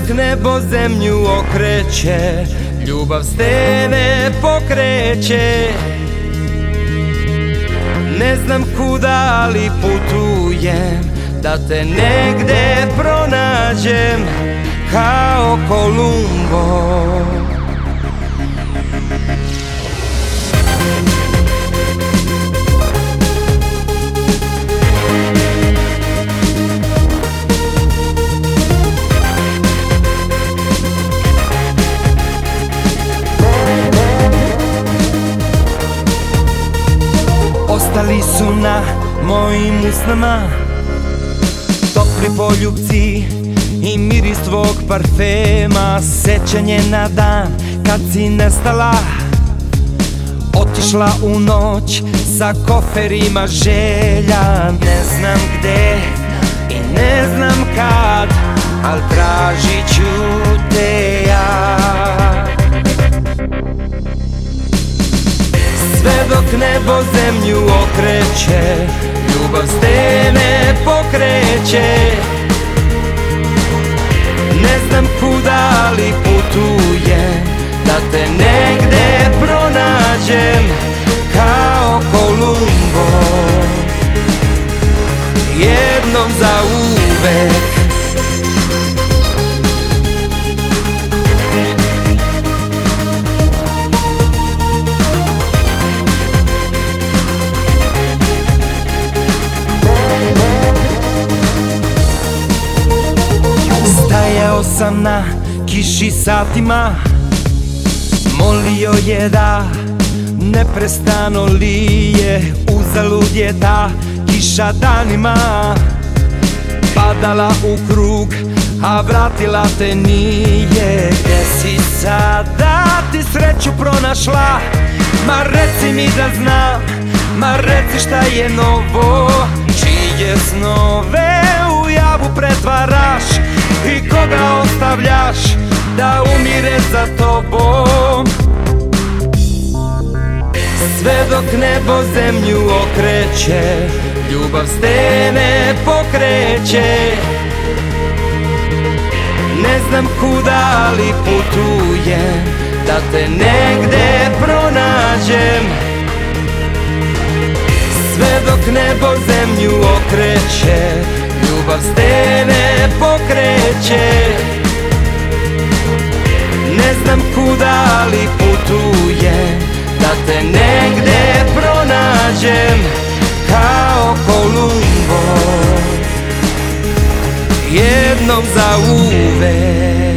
dok nebo zemlju okreće, ljubav stene pokreće. Ne znam kuda, ali putujem da te negde pronađem kao Kolumbo. Ostali su na mojim usnama topli poljupci i miris tvog parfema. Sećanje na dan kad si nestala, otišla u noć sa koferima želja. Ne znam gde i ne znam kad, al tražit ću te ja. Sve dok nebo zemlju okreće, ljubav stene pokreće. Ne znam kuda, ali putujem da te negde pronađem kao Kolumbo. Jednom za uvek. Stajao sam na kiši satima, molio je da neprestano lije. Uzalud je ta kiša danima padala u krug, a vratila te nije. Gde si sada ti sreću pronašla? Ma reci mi da znam, ma reci šta je novo. Čije snove u javu pretvaraš i koga ostavljaš da umire za tobom? Sve dok nebo zemlju okreće, ljubav stene pokreće. Ne znam kuda, ali putujem da te negde pronađem. Sve dok nebo zemlju okreće, ljubav stene pokreće. Ne znam kuda, ali putujem da te negde pronađem kao Kolumbo. Jednom za uvek.